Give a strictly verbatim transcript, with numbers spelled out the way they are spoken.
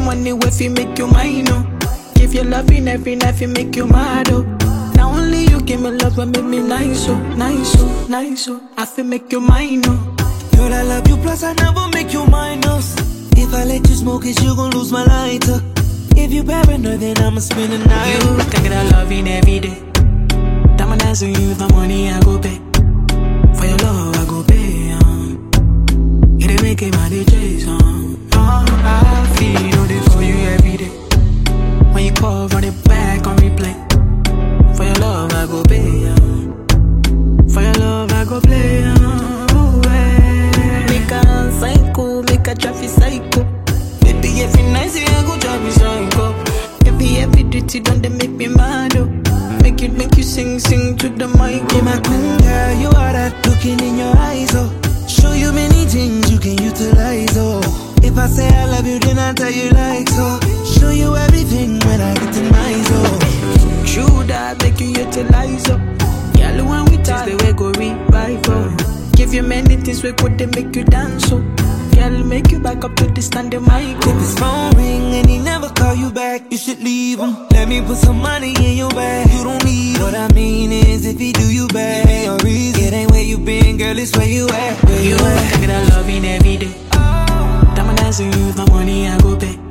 money if you make you mine, oh. Give you loving every night, you make you mad, oh. Now only you give me love and make me nice, oh, nice, oh, nice, oh. I feel make you mine, oh. Girl, I love you, plus I never make you minus. If I let you smoke it, you gon' lose my lighter. If you paranoid, then I'ma spend the night. You can get a loving every day. Diamond dancing you with my money, I go pay. For your love, I go pay, um. It ain't making my D Js, um. Oh, I feel all this for you every day. When you call, run it back on replay. For your love, I go pay, um. For your love, I go play, um. Ooh, hey. Make a psycho, make a traffic psycho. Baby, every night, say I go drive me psycho. Every, every duty done, they make me mad, oh. Make you, make you sing, sing to the mic. Be my queen, girl, you are that looking in your eyes, oh. Show you many things you can utilize, oh. If I say I love you, then I tell you like so. Show you everything when I get to my oh. True that make you utilize, oh. Girl, when we taste the way go revive, oh. Give you many things we could they make you dance, oh. Girl, make you back up to the standing mic, oh. If his phone ring and he never call you back, you should leave him. Let me put some money in your bag. You don't need him. What I mean is, if he do you bad, ain't no reason. It ain't where you been, girl, it's where you at. Where You you at? can get a loving every day. Diamond dancing you with my money, I go pay.